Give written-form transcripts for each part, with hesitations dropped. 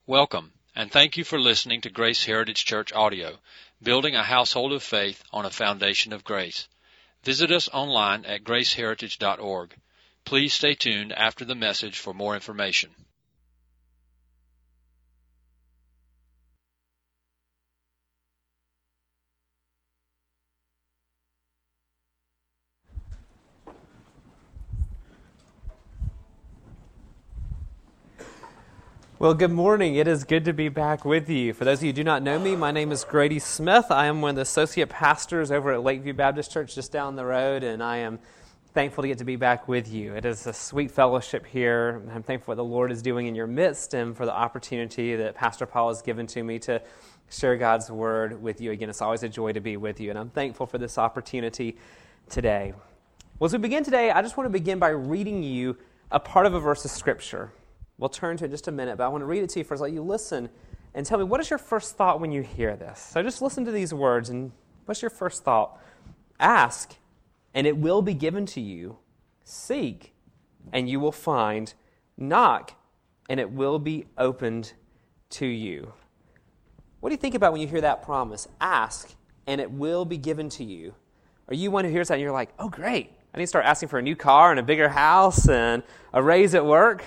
Welcome, and thank you for listening to Grace Heritage Church Audio, building a household of faith on a foundation of grace. Visit us online at graceheritage.org. Please stay tuned after the message for more information. Well, good morning. It is good to be back with you. For those of you who do not know me, my name is Grady Smith. I am one of the associate pastors over at Lakeview Baptist Church just down the road, and I am thankful to get to be back with you. It is a sweet fellowship here. I'm thankful for what the Lord is doing in your midst and for the opportunity that Pastor Paul has given to me to share God's Word with you. Again, it's always a joy to be with you, and I'm thankful for this opportunity today. Well, as we begin today, I just want to begin by reading you a part of a verse of Scripture. We'll turn to it in just a minute, but I want to read it to you first. Let you listen and tell me, what is your first thought when you hear this? So just listen to these words, and what's your first thought? Ask, and it will be given to you. Seek, and you will find. Knock, and it will be opened to you. What do you think about when you hear that promise? Ask, and it will be given to you. Are you one who hears that and you're like, oh, great, I need to start asking for a new car and a bigger house and a raise at work?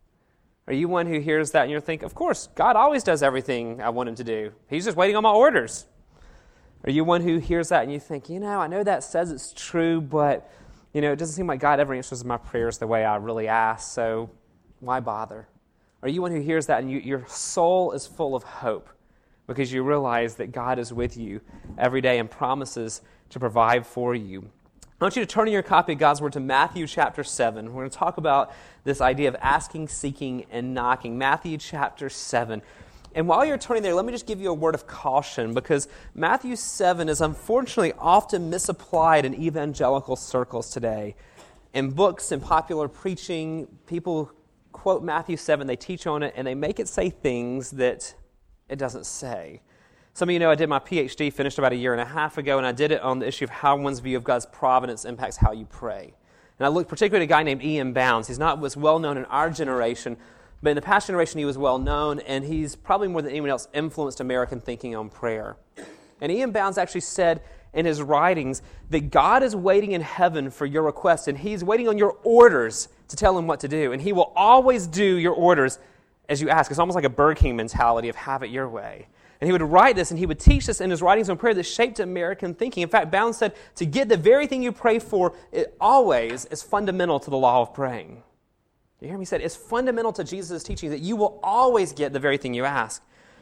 Are you one who hears that and you think, of course, God always does everything I want Him to do. He's just waiting on my orders. Are you one who hears that and you think, I know that says it's true, but, it doesn't seem like God ever answers my prayers the way I really ask, so why bother? Are you one who hears that and your soul is full of hope because you realize that God is with you every day and promises to provide for you? I want you to turn in your copy of God's Word to Matthew chapter 7. We're going to talk about this idea of asking, seeking, and knocking. Matthew chapter 7. And while you're turning there, let me just give you a word of caution, because Matthew 7 is unfortunately often misapplied in evangelical circles today. In books and popular preaching, people quote Matthew 7, they teach on it, and they make it say things that it doesn't say. Some of you know I did my PhD, finished about a year and a half ago, and I did it on the issue of how one's view of God's providence impacts how you pray. And I looked particularly at a guy named E.M. Bounds. He's not was well known in our generation, but in the past generation he was well known, and he's probably more than anyone else influenced American thinking on prayer. And E.M. Bounds actually said in his writings that God is waiting in heaven for your request, and He's waiting on your orders to tell Him what to do. And He will always do your orders as you ask. It's almost like a Burger King mentality of have it your way. And he would write this, and he would teach this in his writings on prayer that shaped American thinking. In fact, Bounds said, to get the very thing you pray for, it always is fundamental to the law of praying. You hear me? He said, it's fundamental to Jesus' teaching that you will always get the very thing you ask.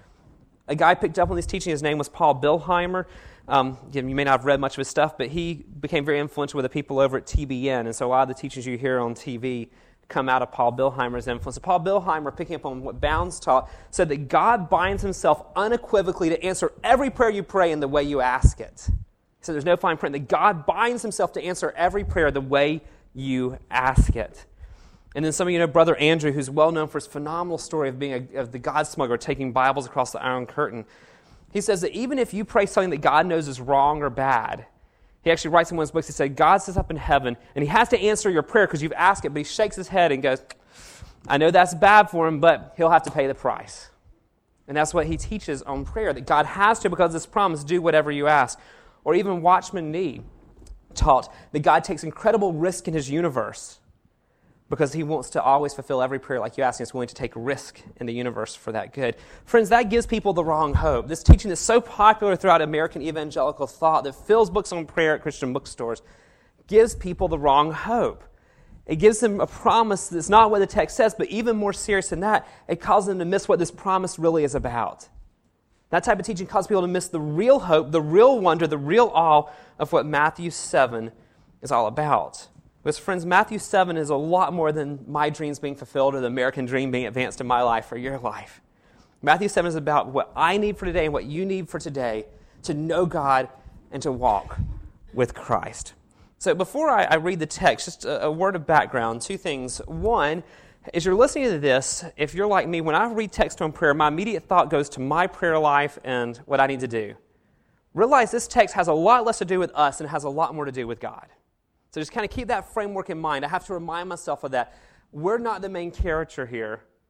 A guy picked up on this teaching, his name was Paul Bilheimer. You may not have read much of his stuff, but he became very influential with the people over at TBN. And so a lot of the teachings you hear on TV come out of Paul Bilheimer's influence. Paul Bilheimer, picking up on what Bounds taught, said that God binds Himself unequivocally to answer every prayer you pray in the way you ask it. He said there's no fine print, that God binds Himself to answer every prayer the way you ask it. And then some of you know Brother Andrew, who's well known for his phenomenal story of being of the God smuggler taking Bibles across the Iron Curtain. He says that even if you pray something that God knows is wrong or bad, he actually writes in one of his books, he said, God sits up in heaven, and He has to answer your prayer because you've asked it, but He shakes His head and goes, I know that's bad for Him, but He'll have to pay the price. And that's what he teaches on prayer, that God has to, because of this promise, do whatever you ask. Or even Watchman Nee taught that God takes incredible risk in His universe because He wants to always fulfill every prayer like you ask, and He's willing to take risk in the universe for that good. Friends, that gives people the wrong hope. This teaching is so popular throughout American evangelical thought that fills books on prayer at Christian bookstores, gives people the wrong hope. It gives them a promise that's not what the text says, but even more serious than that, it causes them to miss what this promise really is about. That type of teaching causes people to miss the real hope, the real wonder, the real awe of what Matthew 7 is all about. Because, friends, Matthew 7 is a lot more than my dreams being fulfilled or the American dream being advanced in my life or your life. Matthew 7 is about what I need for today and what you need for today to know God and to walk with Christ. So before I read the text, just a word of background, two things. One, as you're listening to this, if you're like me, when I read text on prayer, my immediate thought goes to my prayer life and what I need to do. Realize this text has a lot less to do with us and has a lot more to do with God. So just kind of keep that framework in mind. I have to remind myself of that. We're not the main character here.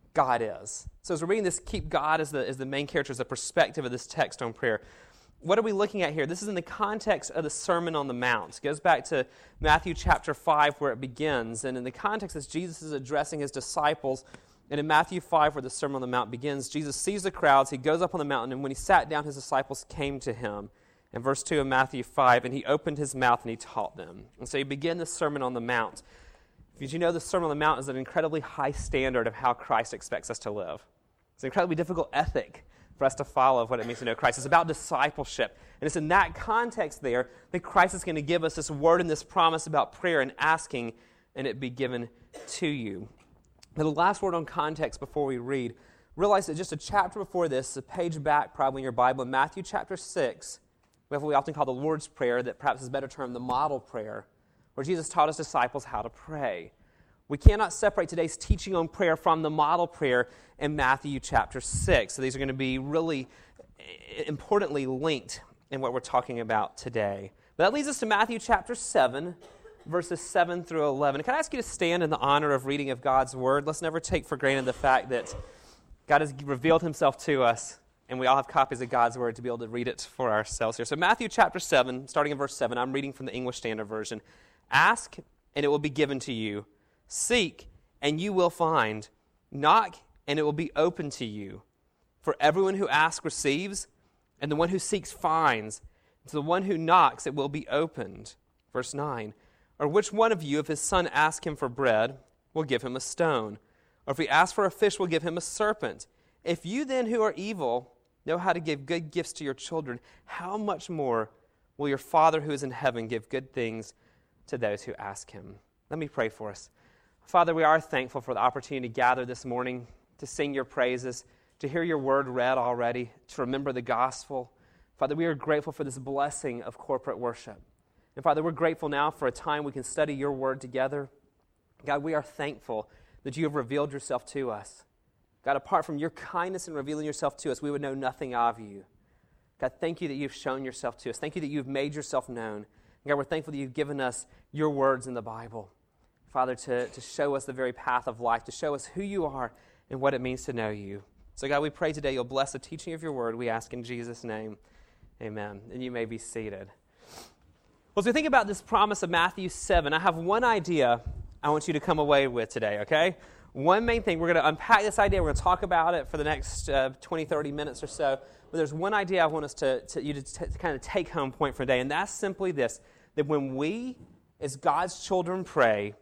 God is. So as we're reading this, keep God as the main character, as the perspective of this text on prayer. What are we looking at here? This is in the context of the Sermon on the Mount. It goes back to Matthew chapter 5 where it begins. And in the context as Jesus is addressing his disciples, and in Matthew 5 where the Sermon on the Mount begins, Jesus sees the crowds, he goes up on the mountain, and when he sat down, his disciples came to him. In verse 2 of Matthew 5, and he opened his mouth and he taught them. And so he began the Sermon on the Mount. Did you know the Sermon on the Mount is an incredibly high standard of how Christ expects us to live? It's an incredibly difficult ethic for us to follow of what it means to know Christ. It's about discipleship. And it's in that context there that Christ is going to give us this word and this promise about prayer and asking, and it be given to you. Now, the last word on context before we read, realize that just a chapter before this, a page back probably in your Bible, in Matthew chapter 6, we have what we often call the Lord's Prayer, that perhaps is better termed the model prayer, where Jesus taught his disciples how to pray. We cannot separate today's teaching on prayer from the model prayer in Matthew chapter 6. So these are going to be really importantly linked in what we're talking about today. But that leads us to Matthew chapter 7, verses 7 through 11. Can I ask you to stand in the honor of reading of God's Word? Let's never take for granted the fact that God has revealed himself to us, and we all have copies of God's Word to be able to read it for ourselves here. So Matthew chapter 7, starting in verse 7, I'm reading from the English Standard Version. Ask, and it will be given to you. Seek, and you will find. Knock, and it will be open to you. For everyone who asks receives, and the one who seeks finds. To the one who knocks, it will be opened. Verse 9. Or which one of you, if his son asks him for bread, will give him a stone? Or if he asks for a fish, will give him a serpent? If you then, who are evil, know how to give good gifts to your children, how much more will your Father who is in heaven give good things to those who ask him? Let me pray for us. Father, we are thankful for the opportunity to gather this morning, to sing your praises, to hear your word read already, to remember the gospel. Father, we are grateful for this blessing of corporate worship. And Father, we're grateful now for a time we can study your word together. God, we are thankful that you have revealed yourself to us. God, apart from your kindness in revealing yourself to us, we would know nothing of you. God, thank you that you've shown yourself to us. Thank you that you've made yourself known. And God, we're thankful that you've given us your words in the Bible. Father, to show us the very path of life, to show us who you are and what it means to know you. So God, we pray today you'll bless the teaching of your word. We ask in Jesus' name, amen. And you may be seated. Well, as we think about this promise of Matthew 7, I have one idea I want you to come away with today, okay? One main thing, we're going to unpack this idea, we're going to talk about it for the next 20, 30 minutes or so, but there's one idea I want us to kind of take home point for today, and that's simply this, that when we, as God's children, pray,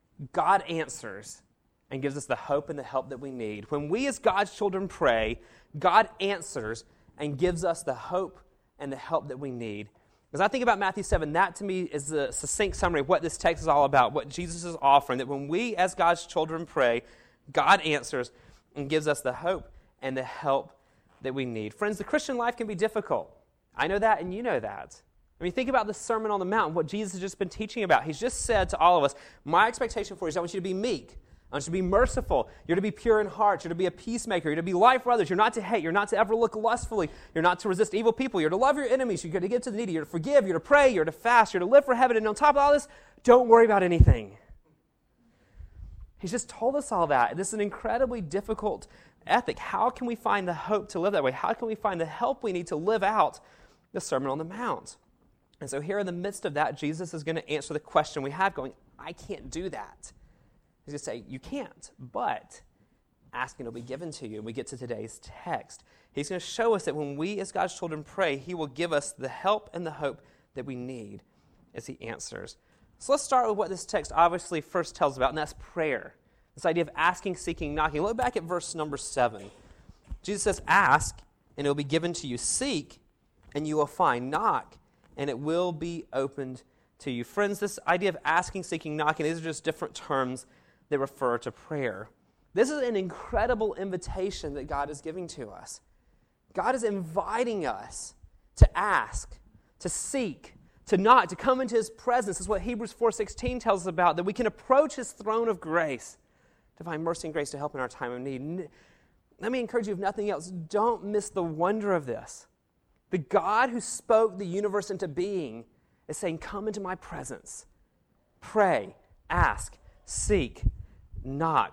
God answers and gives us the hope and the help that we need. When we as God's children pray, God answers and gives us the hope and the help that we need. As I think about Matthew 7, that to me is the succinct summary of what this text is all about, what Jesus is offering, that when we as God's children pray, God answers and gives us the hope and the help that we need. Friends, the Christian life can be difficult. I know that and you know that. I mean, think about the Sermon on the Mount, what Jesus has just been teaching about. He's just said to all of us, my expectation for you is I want you to be meek. I want you to be merciful. You're to be pure in heart. You're to be a peacemaker. You're to be light for others. You're not to hate. You're not to ever look lustfully. You're not to resist evil people. You're to love your enemies. You're to give to the needy. You're to forgive. You're to pray. You're to fast. You're to live for heaven. And on top of all this, don't worry about anything. He's just told us all that. This is an incredibly difficult ethic. How can we find the hope to live that way? How can we find the help we need to live out the Sermon on the Mount? And so here in the midst of that, Jesus is going to answer the question we have going, I can't do that. He's going to say, you can't, but ask and it'll be given to you. And we get to today's text. He's going to show us that when we as God's children pray, he will give us the help and the hope that we need as he answers. So let's start with what this text obviously first tells about, and that's prayer. This idea of asking, seeking, knocking. Look back at verse number 7. Jesus says, ask and it will be given to you. Seek and you will find. Knock and it will be opened to you. Friends, this idea of asking, seeking, knocking, these are just different terms that refer to prayer. This is an incredible invitation that God is giving to us. God is inviting us to ask, to seek, to knock, to come into his presence. This is what Hebrews 4:16 tells us about, that we can approach his throne of grace to find mercy and grace to help in our time of need. Let me encourage you, if nothing else, don't miss the wonder of this. The God who spoke the universe into being is saying, come into my presence. Pray, ask, seek, knock.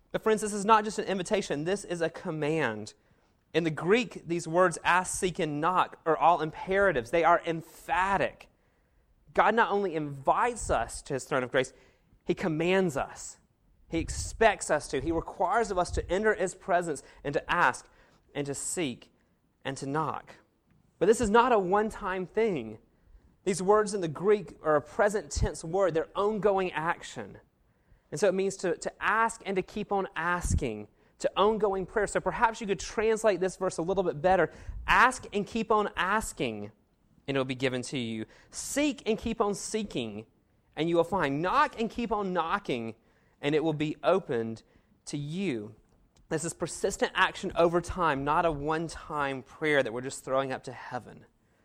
But friends, this is not just an invitation. This is a command. In the Greek, these words ask, seek, and knock are all imperatives. They are emphatic. God not only invites us to his throne of grace, he commands us. He expects us to. He requires of us to enter his presence and to ask and to seek and to knock. But this is not a one-time thing. These words in the Greek are a present tense word. They're ongoing action. And so it means to ask and to keep on asking, to ongoing prayer. So perhaps you could translate this verse a little bit better. Ask and keep on asking, and it will be given to you. Seek and keep on seeking, and you will find. Knock and keep on knocking, and it will be opened to you. This is persistent action over time, not a one-time prayer that we're just throwing up to heaven.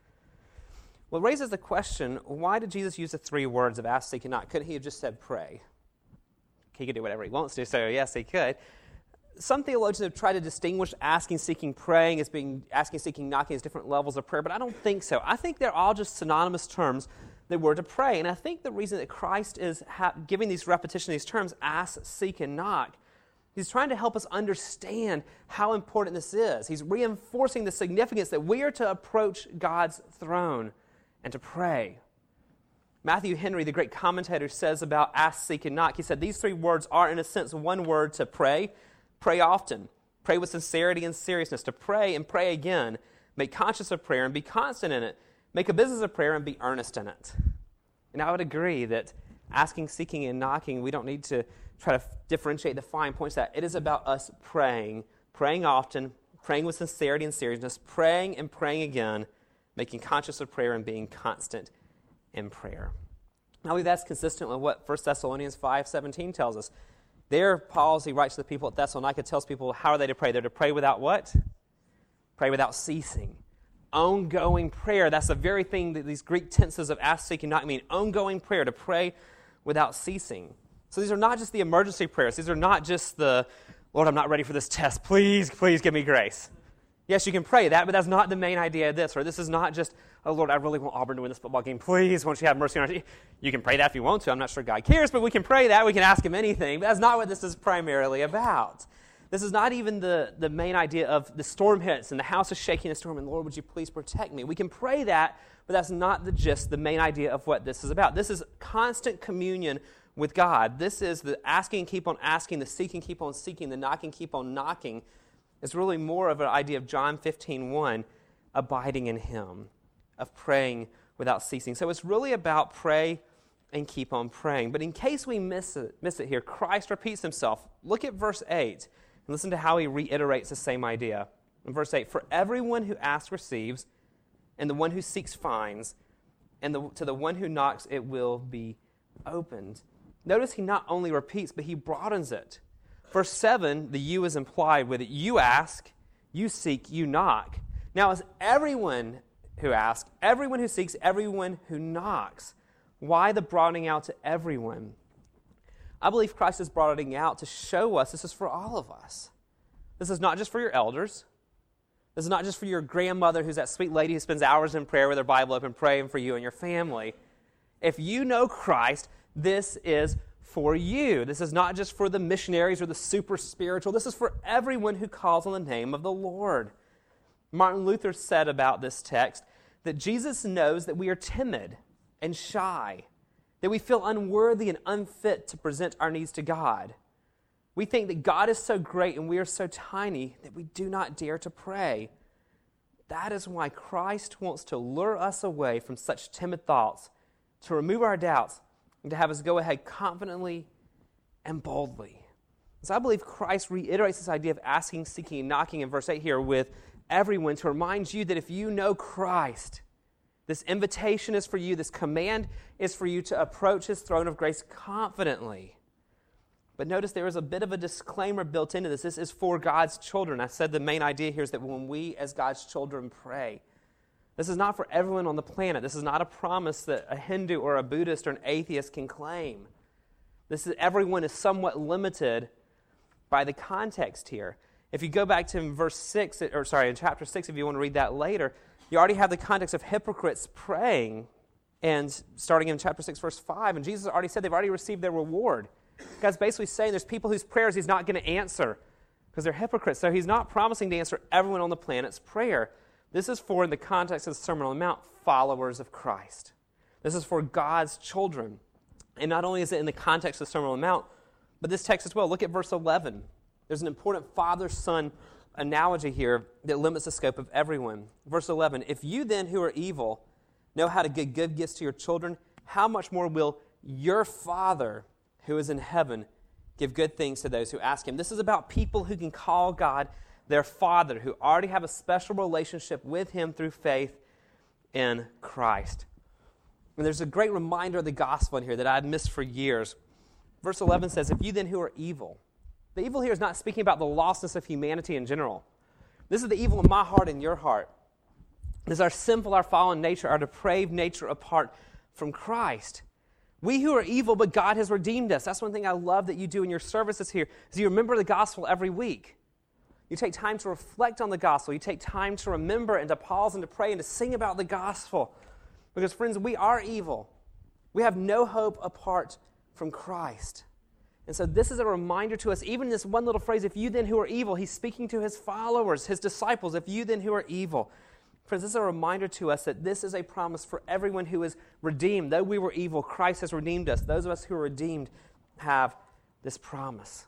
Well, it raises the question, why did Jesus use the three words of ask, seek, and knock? Couldn't he have just said pray? He could do whatever he wants to, so yes, he could. Some theologians have tried to distinguish asking, seeking, praying as being asking, seeking, knocking as different levels of prayer, but I don't think so. I think they're all just synonymous terms that we're to pray. And I think the reason that Christ is giving these repetition, these terms, ask, seek, and knock, he's trying to help us understand how important this is. He's reinforcing the significance that we are to approach God's throne and to pray. Matthew Henry, the great commentator, says about ask, seek, and knock, he said, these three words are, in a sense, one word to pray. Pray often. Pray with sincerity and seriousness. To pray and pray again. Make conscious of prayer and be constant in it. Make a business of prayer and be earnest in it. And I would agree that asking, seeking, and knocking, we don't need to try to differentiate the fine points of that. It is about us praying, praying often, praying with sincerity and seriousness, praying and praying again, making conscious of prayer and being constant in prayer. I believe that's consistent with what 1 Thessalonians 5:17 tells us. There, Paul, as he writes to the people at Thessalonica, tells people how are they to pray. They're to pray without what? Pray without ceasing. Ongoing prayer. That's the very thing that these Greek tenses of ask, seek, and knock mean. Ongoing prayer, to pray without ceasing. So these are not just the emergency prayers. These are not just the, Lord, I'm not ready for this test. Please give me grace. Yes, you can pray that, but that's not the main idea of this. Or this is not just, oh, Lord, I really want Auburn to win this football game. Please, won't you have mercy on us? You can pray that if you want to. I'm not sure God cares, but we can pray that. We can ask him anything. But that's not what this is primarily about. This is not even the main idea of the storm hits and the house is shaking in a storm and, Lord, would you please protect me? We can pray that, but that's not the main idea of what this is about. This is constant communion with God. This is the asking, keep on asking, the seeking, keep on seeking, the knocking, keep on knocking. It's really more of an idea of John 15:1, abiding in him, of praying without ceasing. So it's really about pray and keep on praying. But in case we miss it here, Christ repeats himself. Look at verse 8 and listen to how he reiterates the same idea. In verse 8, for everyone who asks receives, and the one who seeks finds, and to the one who knocks it will be opened. Notice he not only repeats, but he broadens it. Verse 7, the you is implied with it. You ask, you seek, you knock. Now, it's everyone who asks, everyone who seeks, everyone who knocks. Why the broadening out to everyone? I believe Christ is broadening out to show us this is for all of us. This is not just for your elders. This is not just for your grandmother who's that sweet lady who spends hours in prayer with her Bible open praying for you and your family. If you know Christ, this is for you. This is not just for the missionaries or the super spiritual. This is for everyone who calls on the name of the Lord. Martin Luther said about this text that Jesus knows that we are timid and shy, that we feel unworthy and unfit to present our needs to God. We think that God is so great and we are so tiny that we do not dare to pray. That is why Christ wants to lure us away from such timid thoughts, to remove our doubts, and to have us go ahead confidently and boldly. So I believe Christ reiterates this idea of asking, seeking, and knocking in verse 8 here with everyone to remind you that if you know Christ, this invitation is for you, this command is for you to approach his throne of grace confidently. But notice there is a bit of a disclaimer built into this. This is for God's children. I said the main idea here is that when we as God's children pray, this is not for everyone on the planet. This is not a promise that a Hindu or a Buddhist or an atheist can claim. Everyone is somewhat limited by the context here. If you go back to in chapter 6, if you want to read that later, you already have the context of hypocrites praying, and starting in chapter 6, verse 5, and Jesus already said they've already received their reward. God's basically saying there's people whose prayers he's not going to answer because they're hypocrites. So he's not promising to answer everyone on the planet's prayer. This is for, in the context of the Sermon on the Mount, followers of Christ. This is for God's children. And not only is it in the context of the Sermon on the Mount, but this text as well. Look at verse 11. There's an important father-son analogy here that limits the scope of everyone. Verse 11, if you then who are evil know how to give good gifts to your children, how much more will your Father who is in heaven give good things to those who ask him? This is about people who can call God their Father, who already have a special relationship with him through faith in Christ. And there's a great reminder of the gospel in here that I've missed for years. Verse 11 says, if you then who are evil. The evil here is not speaking about the lostness of humanity in general. This is the evil in my heart and your heart. This is our sinful, our fallen nature, our depraved nature apart from Christ. We who are evil, but God has redeemed us. That's one thing I love that you do in your services here, is you remember the gospel every week. You take time to reflect on the gospel. You take time to remember and to pause and to pray and to sing about the gospel. Because, friends, we are evil. We have no hope apart from Christ. And so this is a reminder to us, even in this one little phrase, if you then who are evil, he's speaking to his followers, his disciples, if you then who are evil. Friends, this is a reminder to us that this is a promise for everyone who is redeemed. Though we were evil, Christ has redeemed us. Those of us who are redeemed have this promise.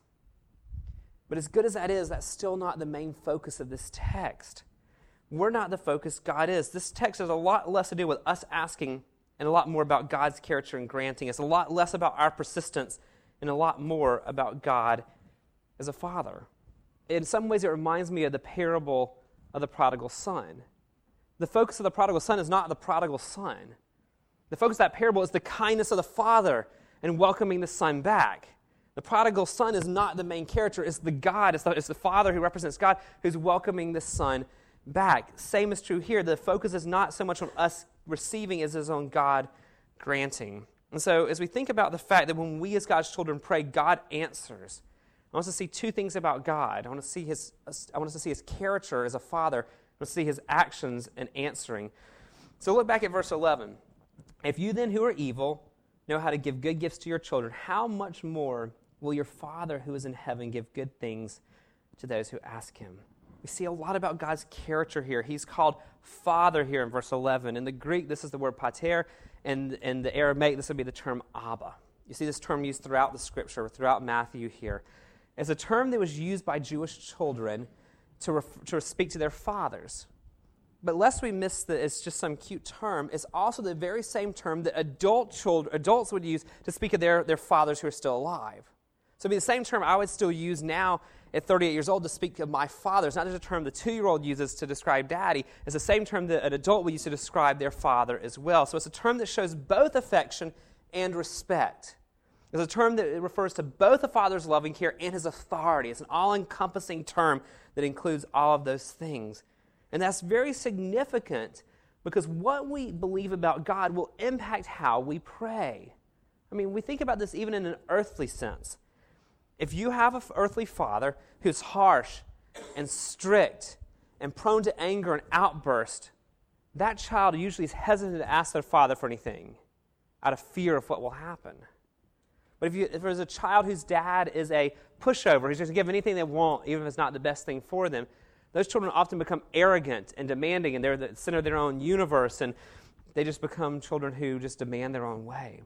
But as good as that is, that's still not the main focus of this text. We're not the focus, God is. This text has a lot less to do with us asking and a lot more about God's character and granting. It's a lot less about our persistence and a lot more about God as a father. In some ways, it reminds me of the parable of the prodigal son. The focus of the prodigal son is not the prodigal son. The focus of that parable is the kindness of the father in welcoming the son back. The prodigal son is not the main character. It's the God, it's the father who represents God who's welcoming the son back. Same is true here. The focus is not so much on us receiving as it is on God granting. And so as we think about the fact that when we as God's children pray, God answers, I want us to see two things about God. I want us to see his character as a father. I want to see his actions in answering. So look back at verse 11. If you then who are evil know how to give good gifts to your children, how much more will your Father who is in heaven give good things to those who ask him? We see a lot about God's character here. He's called Father here in verse 11. In the Greek, this is the word pater, and in the Aramaic, this would be the term Abba. You see this term used throughout the Scripture, throughout Matthew here. It's a term that was used by Jewish children to speak to their fathers. But lest we miss that it's just some cute term, it's also the very same term that adults would use to speak of their fathers who are still alive. So it'd be the same term I would still use now at 38 years old to speak of my father. It's not just a term the 2-year-old uses to describe daddy. It's the same term that an adult would use to describe their father as well. So it's a term that shows both affection and respect. It's a term that refers to both a father's loving care and his authority. It's an all-encompassing term that includes all of those things. And that's very significant because what we believe about God will impact how we pray. I mean, we think about this even in an earthly sense. If you have an earthly father who's harsh and strict and prone to anger and outburst, that child usually is hesitant to ask their father for anything out of fear of what will happen. But if there's a child whose dad is a pushover, who's just give anything they want, even if it's not the best thing for them, those children often become arrogant and demanding, and they're the center of their own universe, and they just become children who just demand their own way.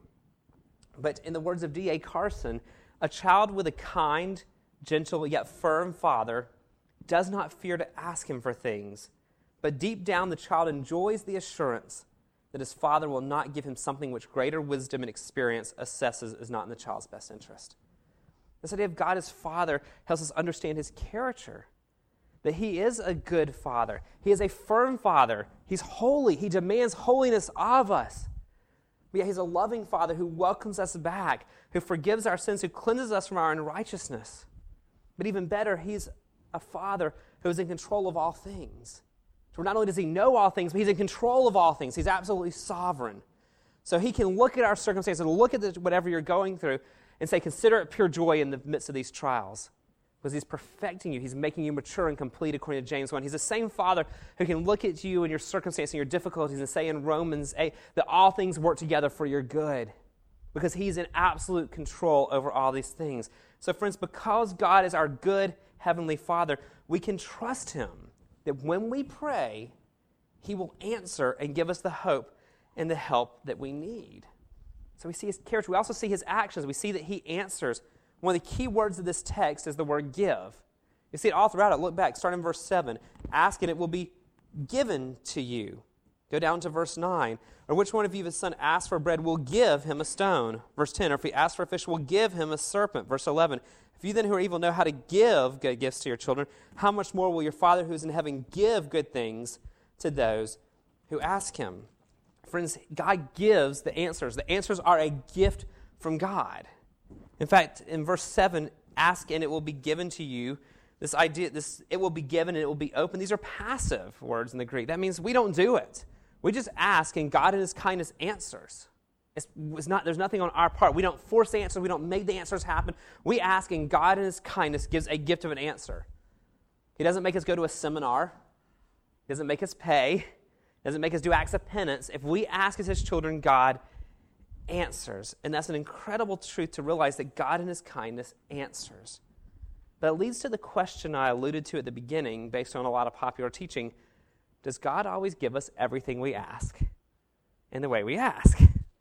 But in the words of D.A. Carson, a child with a kind, gentle, yet firm father does not fear to ask him for things, but deep down the child enjoys the assurance that his father will not give him something which greater wisdom and experience assesses is not in the child's best interest. This idea of God as Father helps us understand his character, that he is a good father. He is a firm father. He's holy. He demands holiness of us. But yet he's a loving father who welcomes us back, who forgives our sins, who cleanses us from our unrighteousness. But even better, he's a father who is in control of all things. So not only does he know all things, but he's in control of all things. He's absolutely sovereign. So he can look at our circumstances, look at whatever you're going through, and say, consider it pure joy in the midst of these trials. Because he's perfecting you. He's making you mature and complete, according to James 1. He's the same Father who can look at you and your circumstances and your difficulties and say in Romans 8 that all things work together for your good. because he's in absolute control over all these things. So friends, because God is our good Heavenly Father, we can trust him that when we pray, he will answer and give us the hope and the help that we need. So we see his character. We also see his actions. We see that he answers. One of the key words of this text is the word give. You see it all throughout it. Look back, start in verse 7. Ask and it will be given to you. Go down to verse 9. Or which one of you, if his son asks for bread, will give him a stone? Verse 10. Or if he asks for a fish, will give him a serpent? Verse 11. If you then who are evil know how to give good gifts to your children, how much more will your Father who is in heaven give good things to those who ask him? Friends, God gives the answers. The answers are a gift from God. In fact, in verse 7, ask and it will be given to you. This idea, it will be given and it will be open. These are passive words in the Greek. That means we don't do it. We just ask and God in his kindness answers. There's nothing on our part. We don't force the answers. We don't make the answers happen. We ask and God in his kindness gives a gift of an answer. He doesn't make us go to a seminar. He doesn't make us pay. He doesn't make us do acts of penance. If we ask as his children, God answers. And that's an incredible truth to realize that God in his kindness answers. But it leads to the question I alluded to at the beginning based on a lot of popular teaching. Does God always give us everything we ask in the way we ask?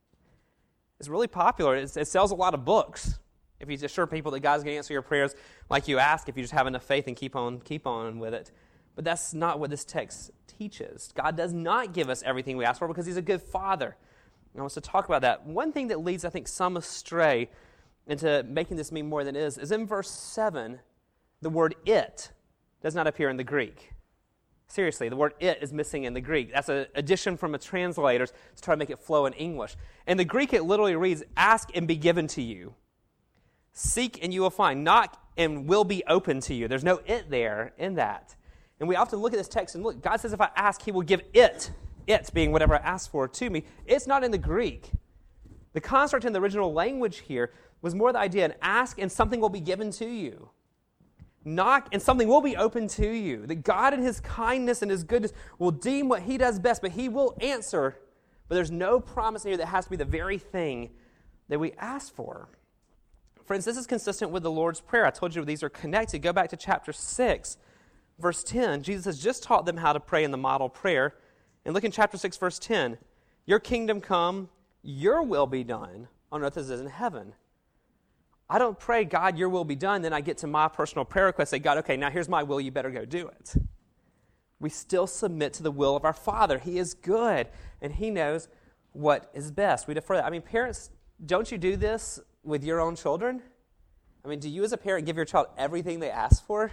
It's really popular. It sells a lot of books. If you assure people that God's going to answer your prayers like you ask, if you just have enough faith and keep on with it. But that's not what this text teaches. God does not give us everything we ask for because he's a good father. And I want to talk about that. One thing that leads, I think, some astray into making this mean more than it is in verse 7, the word it does not appear in the Greek. Seriously, the word it is missing in the Greek. That's an addition from a translator to try to make it flow in English. In the Greek, it literally reads, ask and be given to you. Seek and you will find. Knock and will be open to you. There's no it there in that. And we often look at this text and look, God says if I ask, he will give it being whatever I ask for to me. It's not in the Greek. The construct in the original language here was more the idea, ask and something will be given to you. Knock and something will be open to you. That God in his kindness and his goodness will deem what he does best, but he will answer. But there's no promise in here that has to be the very thing that we ask for. Friends, this is consistent with the Lord's Prayer. I told you these are connected. Go back to chapter 6, verse 10. Jesus has just taught them how to pray in the model prayer. And look in chapter 6, verse 10. Your kingdom come, your will be done on earth as it is in heaven. I don't pray, God, your will be done. Then I get to my personal prayer request, say, God, okay, now here's my will. You better go do it. We still submit to the will of our Father. He is good, and he knows what is best. We defer that. I mean, parents, don't you do this with your own children? I mean, do you as a parent give your child everything they ask for?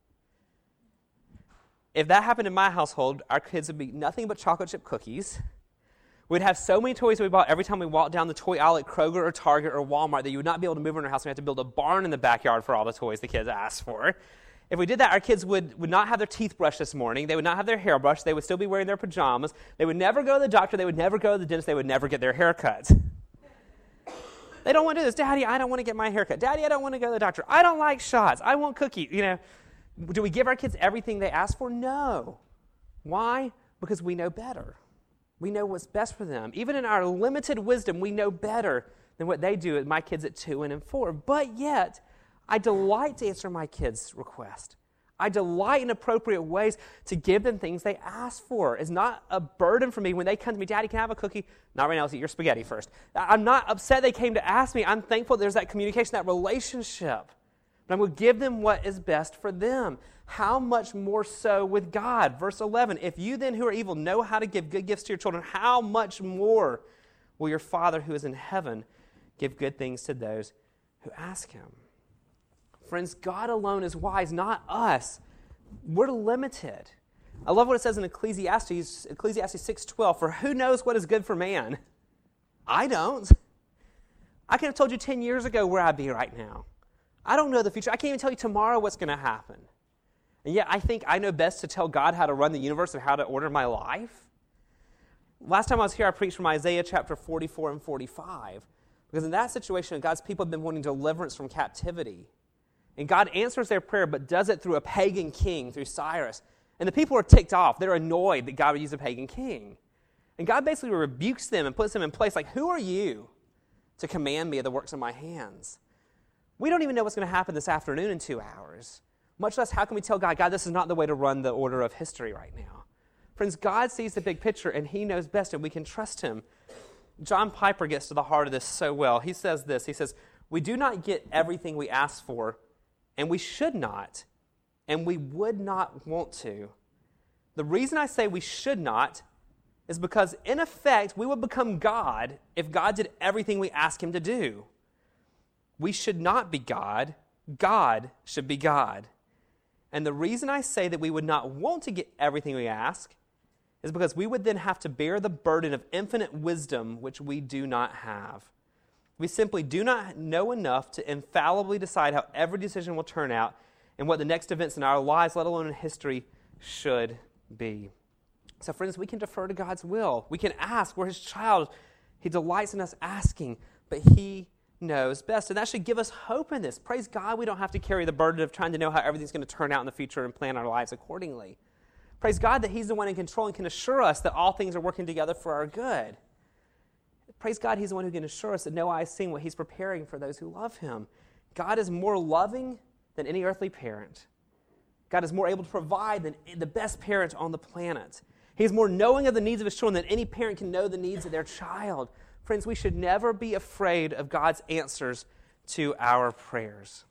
If that happened in my household, our kids would be nothing but chocolate chip cookies. We'd have so many toys we bought every time we walked down the toy aisle at Kroger or Target or Walmart that you would not be able to move in our house. We had to build a barn in the backyard for all the toys the kids asked for. If we did that, our kids would not have their teeth brushed this morning. They would not have their hair brushed. They would still be wearing their pajamas. They would never go to the doctor. They would never go to the dentist. They would never get their hair cut. They don't want to do this. Daddy, I don't want to get my hair cut. Daddy, I don't want to go to the doctor. I don't like shots. I want cookies. Do we give our kids everything they ask for? No. Why? Because we know better. We know what's best for them. Even in our limited wisdom, we know better than what they do with my kids at 2 and 4. But yet, I delight to answer my kids' request. I delight in appropriate ways to give them things they ask for. It's not a burden for me when they come to me, Daddy, can I have a cookie? Not right now, let's eat your spaghetti first. I'm not upset they came to ask me. I'm thankful there's that communication, that relationship. But I'm going to give them what is best for them. How much more so with God? Verse 11, if you then who are evil know how to give good gifts to your children, how much more will your Father who is in heaven give good things to those who ask him? Friends, God alone is wise, not us. We're limited. I love what it says in Ecclesiastes 6:12, for who knows what is good for man? I don't. I could have told you 10 years ago where I'd be right now. I don't know the future. I can't even tell you tomorrow what's going to happen. And yet I think I know best to tell God how to run the universe and how to order my life. Last time I was here, I preached from Isaiah chapter 44 and 45. Because in that situation, God's people have been wanting deliverance from captivity. And God answers their prayer, but does it through a pagan king, through Cyrus. And the people are ticked off. They're annoyed that God would use a pagan king. And God basically rebukes them and puts them in place like, who are you to command me of the works of my hands. We don't even know what's going to happen this afternoon in 2 hours. Much less, how can we tell God, this is not the way to run the order of history right now. Friends, God sees the big picture, and he knows best, and we can trust him. John Piper gets to the heart of this so well. He says this, he says, we do not get everything we ask for, and we should not, and we would not want to. The reason I say we should not is because, in effect, we would become God if God did everything we ask him to do. We should not be God. God should be God. And the reason I say that we would not want to get everything we ask is because we would then have to bear the burden of infinite wisdom, which we do not have. We simply do not know enough to infallibly decide how every decision will turn out and what the next events in our lives, let alone in history, should be. So, friends, we can defer to God's will. We can ask. We're his child. He delights in us asking, but he knows best. And that should give us hope in this. Praise God, we don't have to carry the burden of trying to know how everything's going to turn out in the future and plan our lives accordingly. Praise God that he's the one in control and can assure us that all things are working together for our good. Praise God, he's the one who can assure us that no eye has seen what he's preparing for those who love him. God is more loving than any earthly parent. God is more able to provide than the best parent on the planet. He's more knowing of the needs of his children than any parent can know the needs of their child. Friends, we should never be afraid of God's answers to our prayers.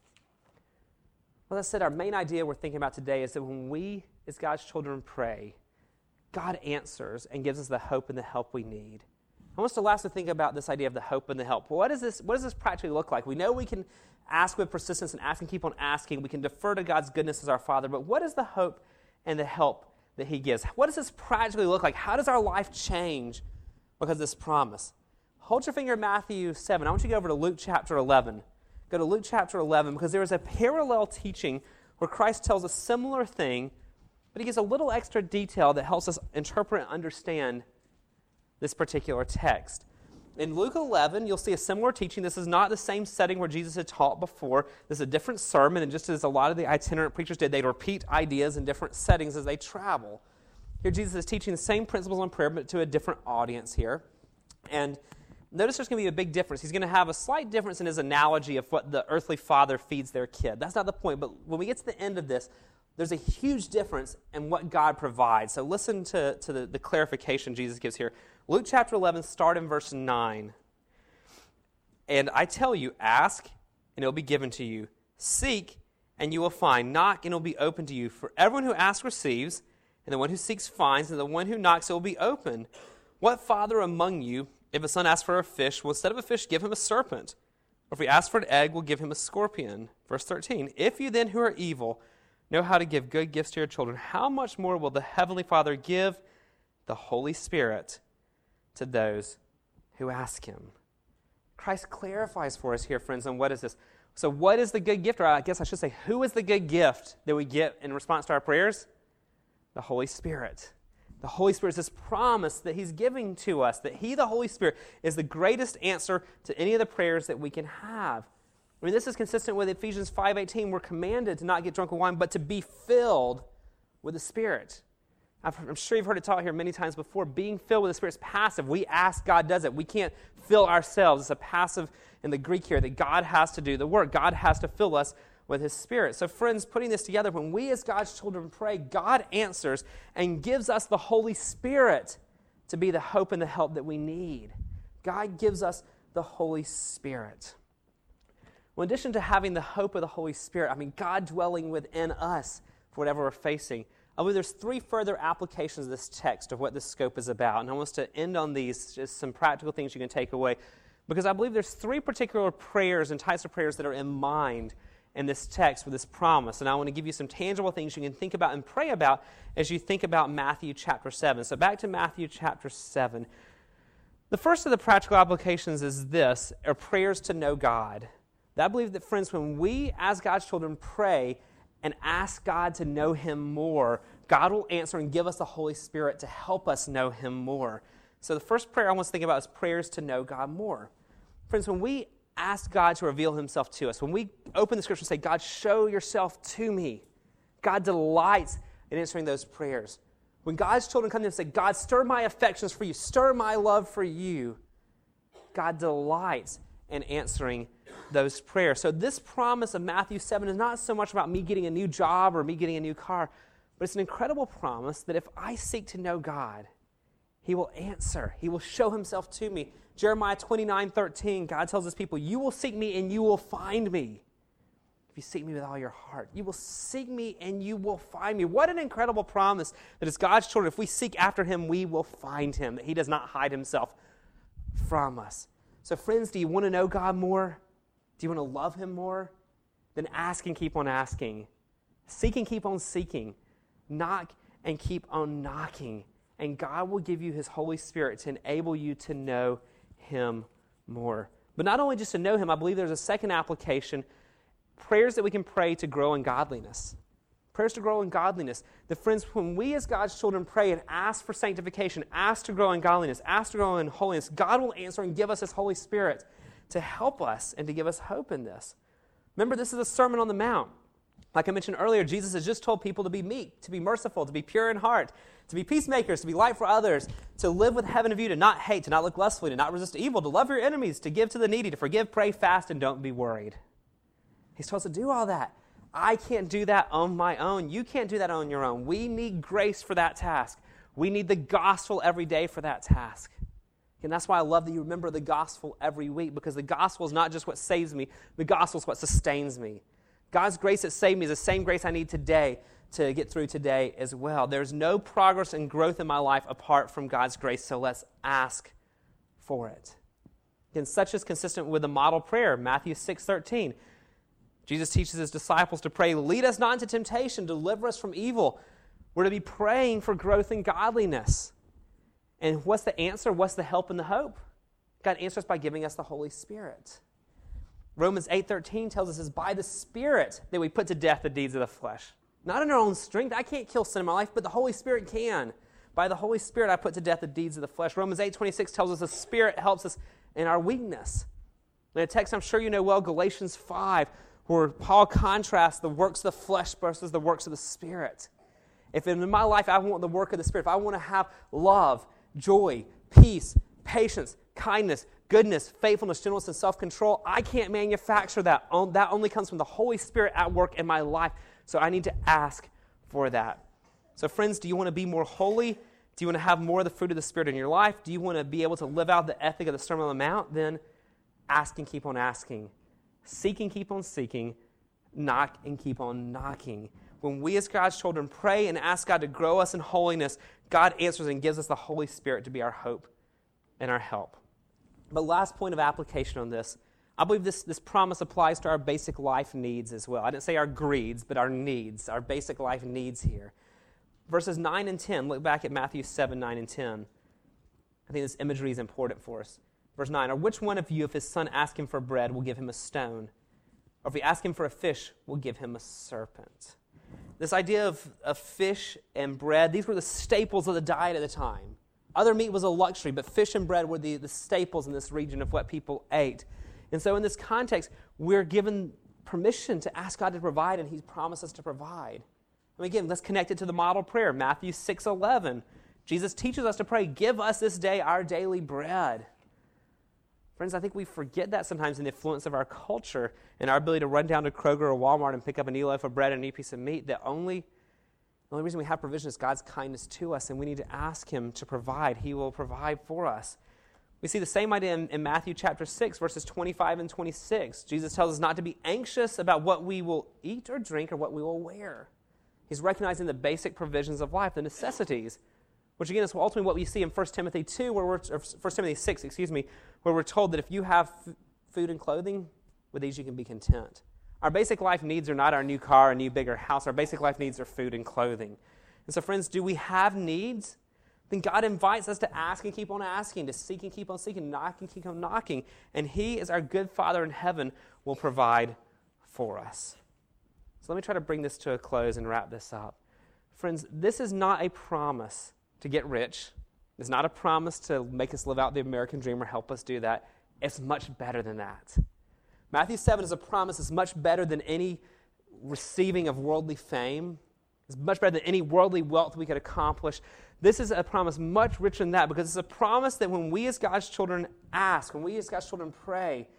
Well, that said, our main idea we're thinking about today is that when we, as God's children, pray, God answers and gives us the hope and the help we need. I want us to lastly think about this idea of the hope and the help. Well, what does this practically look like? We know we can ask with persistence and ask and keep on asking. We can defer to God's goodness as our Father. But what is the hope and the help that he gives? What does this practically look like? How does our life change because of this promise? Hold your finger in Matthew 7. I want you to go over to Luke chapter 11. Go to Luke chapter 11 because there is a parallel teaching where Christ tells a similar thing, but he gives a little extra detail that helps us interpret and understand this particular text. In Luke 11, you'll see a similar teaching. This is not the same setting where Jesus had taught before. This is a different sermon, and just as a lot of the itinerant preachers did, they'd repeat ideas in different settings as they travel. Here Jesus is teaching the same principles on prayer, but to a different audience here. And notice there's going to be a big difference. He's going to have a slight difference in his analogy of what the earthly father feeds their kid. That's not the point, but when we get to the end of this, there's a huge difference in what God provides. So listen to the clarification Jesus gives here. Luke chapter 11, start in verse 9. And I tell you, ask, and it will be given to you. Seek, and you will find. Knock, and it will be opened to you. For everyone who asks receives, and the one who seeks finds, and the one who knocks it will be opened. What father among you, if a son asks for a fish, will instead of a fish give him a serpent? Or if he asks for an egg, will give him a scorpion? Verse 13. If you then who are evil know how to give good gifts to your children, how much more will the Heavenly Father give the Holy Spirit to those who ask him? Christ clarifies for us here, friends, on what is this. So what is the good gift? Or I guess I should say, who is the good gift that we get in response to our prayers? The Holy Spirit. The Holy Spirit is this promise that he's giving to us, that he, the Holy Spirit, is the greatest answer to any of the prayers that we can have. I mean, this is consistent with Ephesians 5:18. We're commanded to not get drunk with wine, but to be filled with the Spirit. I'm sure you've heard it taught here many times before. Being filled with the Spirit is passive. We ask, God does it. We can't fill ourselves. It's a passive in the Greek here that God has to do the work. God has to fill us with his Spirit. So friends, putting this together, when we as God's children pray, God answers and gives us the Holy Spirit to be the hope and the help that we need. God gives us the Holy Spirit. Well, in addition to having the hope of the Holy Spirit, God dwelling within us for whatever we're facing, I believe there's three further applications of this text of what this scope is about. And I want us to end on these, just some practical things you can take away. Because I believe there's three particular prayers and types of prayers that are in mind in this text with this promise. And I want to give you some tangible things you can think about and pray about as you think about Matthew chapter 7. So back to Matthew chapter 7. The first of the practical applications is this, are prayers to know God. I believe that, friends, when we as God's children pray and ask God to know him more, God will answer and give us the Holy Spirit to help us know him more. So the first prayer I want to think about is prayers to know God more. Friends, when we ask God to reveal himself to us, when we open the Scripture and say, God, show yourself to me, God delights in answering those prayers. When God's children come to him and say, God, stir my affections for you, stir my love for you, God delights and answering those prayers. So this promise of Matthew 7 is not so much about me getting a new job or me getting a new car, but it's an incredible promise that if I seek to know God, He will answer. He will show Himself to me. Jeremiah 29:13, God tells His people, you will seek me and you will find me. If you seek me with all your heart, you will seek me and you will find me. What an incredible promise that as God's children, if we seek after Him, we will find Him, that He does not hide Himself from us. So friends, do you want to know God more? Do you want to love Him more? Then ask and keep on asking. Seek and keep on seeking. Knock and keep on knocking. And God will give you His Holy Spirit to enable you to know Him more. But not only just to know Him, I believe there's a second application. Prayers that we can pray to grow in godliness. Prayers to grow in godliness. The friends, when we as God's children pray and ask for sanctification, ask to grow in godliness, ask to grow in holiness, God will answer and give us His Holy Spirit to help us and to give us hope in this. Remember, this is a Sermon on the Mount. Like I mentioned earlier, Jesus has just told people to be meek, to be merciful, to be pure in heart, to be peacemakers, to be light for others, to live with heaven in view, to not hate, to not look lustfully, to not resist evil, to love your enemies, to give to the needy, to forgive, pray, fast, and don't be worried. He's told us to do all that. I can't do that on my own. You can't do that on your own. We need grace for that task. We need the gospel every day for that task. And that's why I love that you remember the gospel every week, because the gospel is not just what saves me, the gospel is what sustains me. God's grace that saved me is the same grace I need today to get through today as well. There's no progress and growth in my life apart from God's grace, so let's ask for it. And such is consistent with the model prayer, Matthew 6:13. Jesus teaches His disciples to pray, lead us not into temptation, deliver us from evil. We're to be praying for growth in godliness. And what's the answer? What's the help and the hope? God answers by giving us the Holy Spirit. Romans 8:13 tells us it's by the Spirit that we put to death the deeds of the flesh. Not in our own strength. I can't kill sin in my life, but the Holy Spirit can. By the Holy Spirit, I put to death the deeds of the flesh. Romans 8:26 tells us the Spirit helps us in our weakness. In a text I'm sure you know well, Galatians 5, where Paul contrasts the works of the flesh versus the works of the Spirit. If in my life I want the work of the Spirit, if I want to have love, joy, peace, patience, kindness, goodness, faithfulness, gentleness, and self-control, I can't manufacture that. That only comes from the Holy Spirit at work in my life. So I need to ask for that. So friends, do you want to be more holy? Do you want to have more of the fruit of the Spirit in your life? Do you want to be able to live out the ethic of the Sermon on the Mount? Then ask and keep on asking. Seek and keep on seeking. Knock and keep on knocking. When we as God's children pray and ask God to grow us in holiness, God answers and gives us the Holy Spirit to be our hope and our help. But last point of application on this, I believe this promise applies to our basic life needs as well. I didn't say our greeds, but our needs, our basic life needs here. Verses 9 and 10, look back at Matthew 7, 9 and 10. I think this imagery is important for us. Verse 9, or which one of you, if his son asks him for bread, will give him a stone? Or if he asks him for a fish, will give him a serpent? This idea of fish and bread, these were the staples of the diet at the time. Other meat was a luxury, but fish and bread were the staples in this region of what people ate. And so in this context, we're given permission to ask God to provide, and He's promised us to provide. And again, let's connect it to the model prayer, Matthew 6:11. Jesus teaches us to pray, give us this day our daily bread. Friends, I think we forget that sometimes in the influence of our culture and our ability to run down to Kroger or Walmart and pick up a new loaf of bread and a new piece of meat. The only reason we have provision is God's kindness to us, and we need to ask Him to provide. He will provide for us. We see the same idea in Matthew chapter 6, verses 25 and 26. Jesus tells us not to be anxious about what we will eat or drink or what we will wear. He's recognizing the basic provisions of life, the necessities, which again is ultimately what we see in 1 Timothy 2, or 1 Timothy 6, where we're told that if you have food and clothing, with these you can be content. Our basic life needs are not our new car, a new bigger house. Our basic life needs are food and clothing. And so friends, do we have needs? Then God invites us to ask and keep on asking, to seek and keep on seeking, knock and keep on knocking. And He, as our good Father in heaven, will provide for us. So let me try to bring this to a close and wrap this up. Friends, this is not a promise to get rich. It's not a promise to make us live out the American dream or help us do that. It's much better than that. Matthew 7 is a promise that's much better than any receiving of worldly fame. It's much better than any worldly wealth we could accomplish. This is a promise much richer than that, because it's a promise that when we as God's children ask, when we as God's children pray,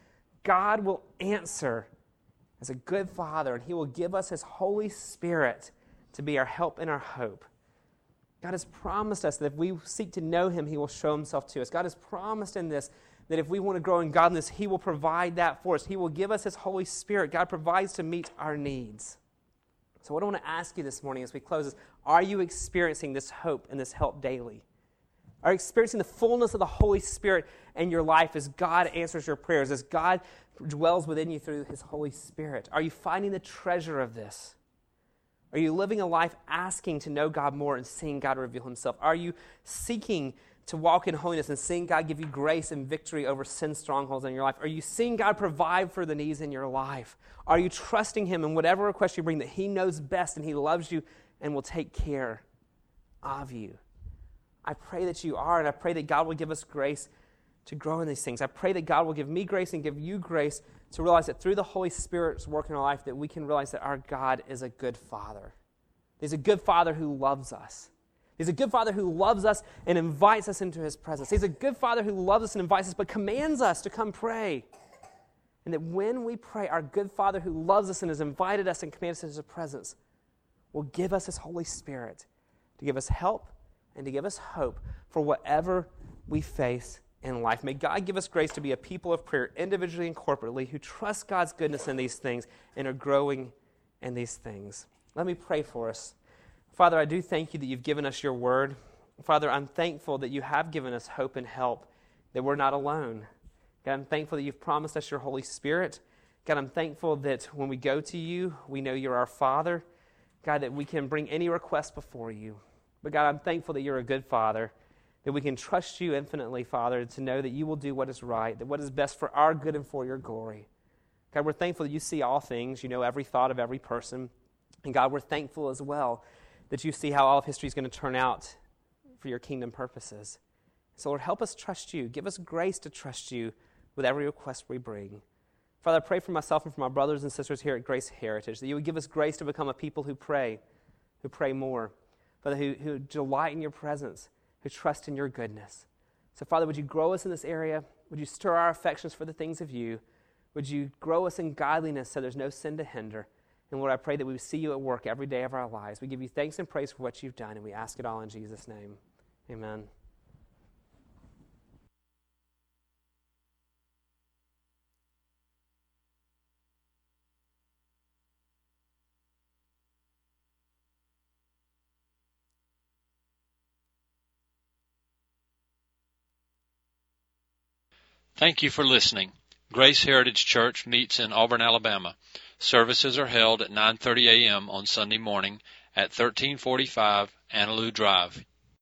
God will answer as a good Father, and He will give us His Holy Spirit to be our help and our hope. God has promised us that if we seek to know Him, He will show Himself to us. God has promised in this that if we want to grow in godliness, He will provide that for us. He will give us His Holy Spirit. God provides to meet our needs. So what I want to ask you this morning as we close is, are you experiencing this hope and this help daily? Are you experiencing the fullness of the Holy Spirit in your life as God answers your prayers, as God dwells within you through His Holy Spirit? Are you finding the treasure of this? Are you living a life asking to know God more and seeing God reveal Himself? Are you seeking to walk in holiness and seeing God give you grace and victory over sin strongholds in your life? Are you seeing God provide for the needs in your life? Are you trusting Him in whatever request you bring that He knows best and He loves you and will take care of you? I pray that you are, and I pray that God will give us grace to grow in these things. I pray that God will give me grace and give you grace to realize that through the Holy Spirit's work in our life that we can realize that our God is a good Father. He's a good Father who loves us. He's a good Father who loves us and invites us into His presence. He's a good Father who loves us and invites us but commands us to come pray. And that when we pray, our good Father who loves us and has invited us and commanded us into His presence will give us His Holy Spirit to give us help and to give us hope for whatever we face in life. May God give us grace to be a people of prayer, individually and corporately, who trust God's goodness in these things and are growing in these things. Let me pray for us. Father, I do thank You that You've given us Your word. Father, I'm thankful that You have given us hope and help, that we're not alone. God, I'm thankful that You've promised us Your Holy Spirit. God, I'm thankful that when we go to You, we know You're our Father. God, that we can bring any request before You. But God, I'm thankful that You're a good Father, that we can trust You infinitely, Father, to know that You will do what is right, that what is best for our good and for Your glory. God, we're thankful that You see all things. You know every thought of every person. And God, we're thankful as well that You see how all of history is going to turn out for Your kingdom purposes. So Lord, help us trust You. Give us grace to trust You with every request we bring. Father, I pray for myself and for my brothers and sisters here at Grace Heritage, that You would give us grace to become a people who pray more. Father, who delight in Your presence, who trust in Your goodness. So, Father, would You grow us in this area? Would You stir our affections for the things of You? Would You grow us in godliness so there's no sin to hinder? And Lord, I pray that we would see You at work every day of our lives. We give You thanks and praise for what You've done, and we ask it all in Jesus' name. Amen. Thank you for listening. Grace Heritage Church meets in Auburn, Alabama. Services are held at 9:30 a.m. on Sunday morning at 1345 Annaloo Drive,